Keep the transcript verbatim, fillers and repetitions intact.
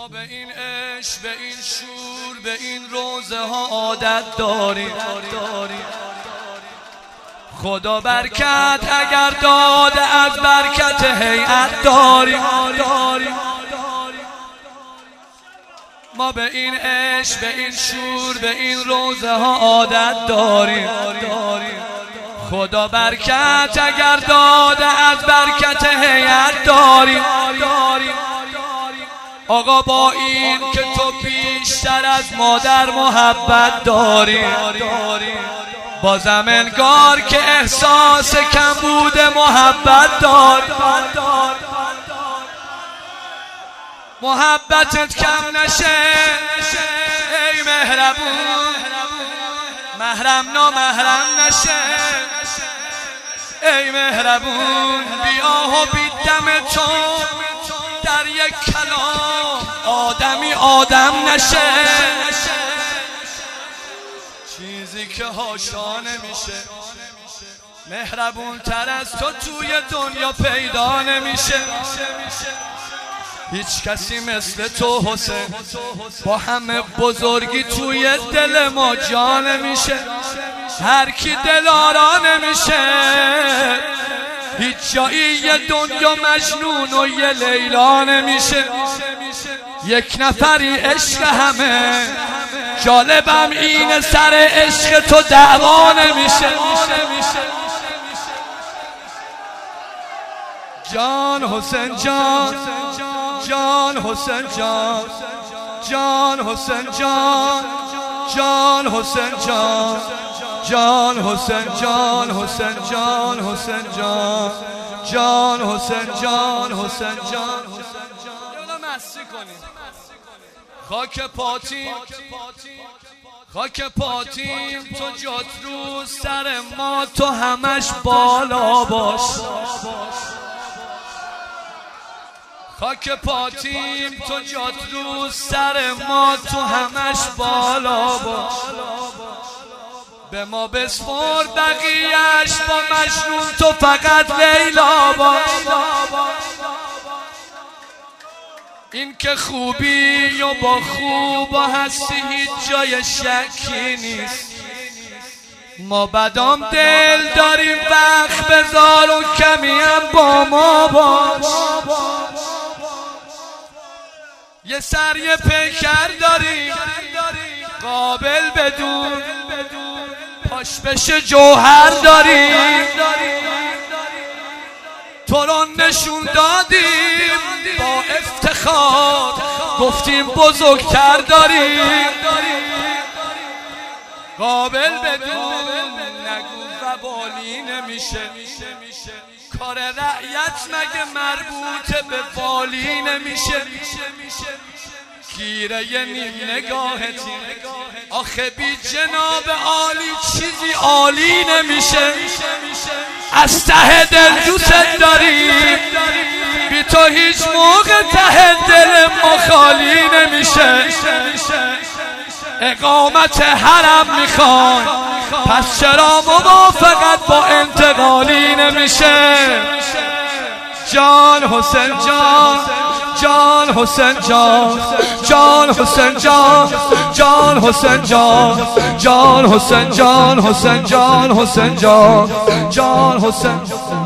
ما به این عشق، به این شور، به این روزه ها عادت داریم. خدا برکت اگر داده از برکت هیئت داریم. ما به این عشق، به این شور، به این روزه ها عادت داریم. خدا برکت اگر داده از برکت هیئت داریم. آقا با این که تو بیشتر از مادر محبت داری، بازم انگار که احساس کم بوده محبت داری. محبتت کم نشه ای مهربون، محرم نامحرم نشه ای مهربون. بیا و بیدم تو در یک کلام آدمی آدم نشه، چیزی که هاشا نمیشه. مهربون تر از تو توی دنیا پیدا نمیشه. هیچ کسی مثل تو حسین، با همه بزرگی توی دل ما جا نمیشه. هر کی دلارا نمیشه، هیچ جایی یه دنیا مجنون و یه لیلا نمیشه. یک نفری عشق همه، جالبم اینه سر عشق تو دعوا نمیشه. جان حسین جان، جان حسین جان، جان حسین جان، جان حسین جان، جان حسین جان، حسین جان، حسین جان، جان حسین جان، حسین جان. یالا مستی کنیم. خاک پاتیم، خاک پاتیم، تو جات رو سر ما، تو همش بالا باش. خاک پاتیم، تو جات رو سر ما، تو همش بالا باش. به ما بسپر بقیه‌اش، با مجنون تو فقط لیلا باش. این که خوبی و با خوب و هستی هیچ جای شکی نیست. ما بدام دل داریم، وقت بذار و کمی هم با ما باش. یه سر یه پیکر داریم قابل بدون، پاش بشه جوهر داریم. تو رو نشون دادیم با افتخار، گفتیم بزرگتر داریم. قابل بدون نگو وبالی نمیشه. کار رعیت مگه مربوط به والی نمیشه. گیره ی نیم نگاهتی آخه بی جناب عالی چیزی عالی نمیشه. از ته دل دوست داریم، بی تو هیچ موقع ته دل ما خالی نمیشه. اقامت حرم میخوان، پس چرا موافقت با انتقالی نمیشه. جان حسین جان، جان حسین جان، جان حسین جان، جان حسین جان، جان حسین جان، حسین جان، حسین جان، جان حسین.